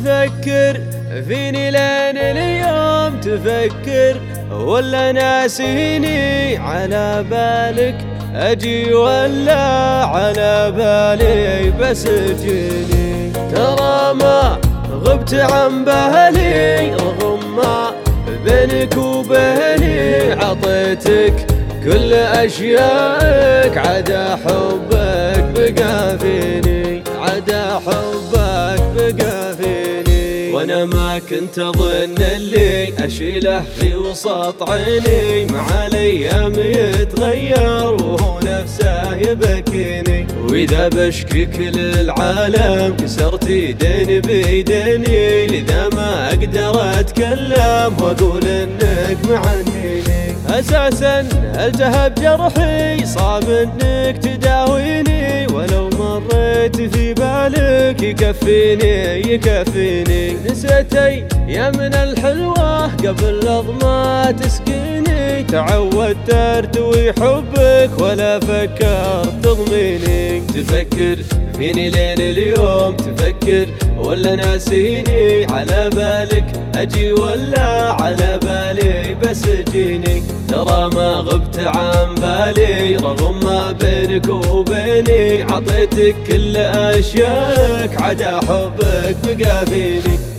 تفكر فيني لين اليوم تفكر، ولا ناسيني على بالك أجي ولا على بالي بس تجيني؟ ترى ما غبت عن بالي رغم ما بينك وبيني، عطيتك كل أشيائك عدا حبك بقى فيني، عدا حبك بقى فيني. وانا ما كنت اظن اللي اشيله في وسط عيني مع الايام يتغير وهو نفسه يبكيني، واذا بشكي كل العالم كسرت ايدين بيديني، لذا ما اقدر اتكلم واقول انك معنيني. اساسا التهب جرحي صعب انك تداويني، ولو مريت في بالك يكفيني يكفيني. نسيت ايامنا الحلوة قبل لظمة تسقيني، تعودت ارتوي حبك ولا فكرت تضميني. تفكر فيني لين اليوم تفكر، ولا ناسيني على بالك اجي ولا على بالي بس تجيني؟ ترى ما غبت عن بالي رغم ما بينك وبيني، عطيتك كل اشيائك عدا حبك بقى فيني.